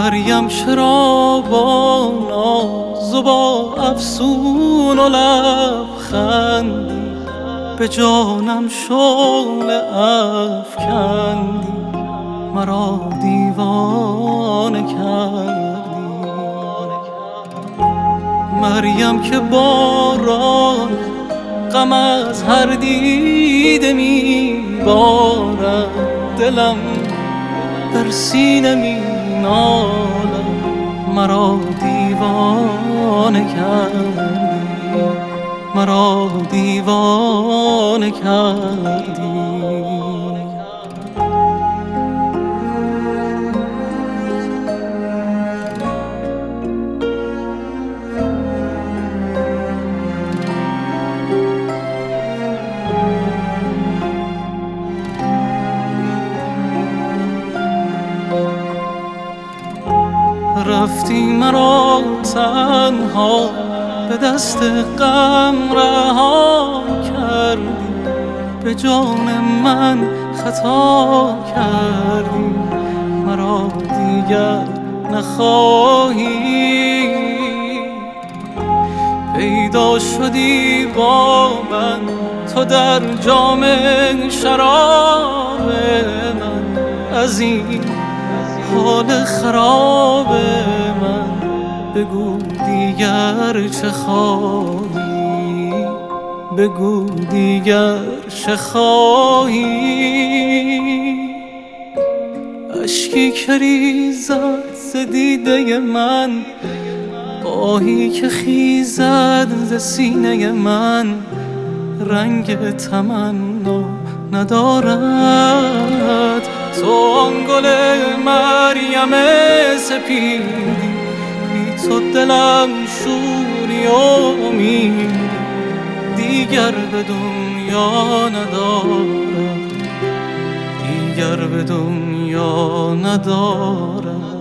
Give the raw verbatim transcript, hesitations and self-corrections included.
مریم چرا با ناز و با افسون و لبخندی به جانم شعله افکندی، مرا دیوانه کردی. مریم که باران غم از هر دیده میبارد، دلم در سینه می نالد، مرا دیوانه کردی، مرا دیوانه کردی. رفتی مرا تنها به دست غم رها کردی، به جان من خطا کردی، مرا دیگر نخواهی. پیدا شدی با من تو در جام شراب من، از این حال خراب من بگو دیگر چه خواهی، بگو دیگر چه خواهی. اشکی که ریزد ز دیده من، آهی که خیزد ز سینه من، رنگ تمنا ندارد تو آن گل مریم سپیدی. بی تو دلم شوری و امیدی دیگر به دنیا ندارد، دیگر به دنیا ندارد.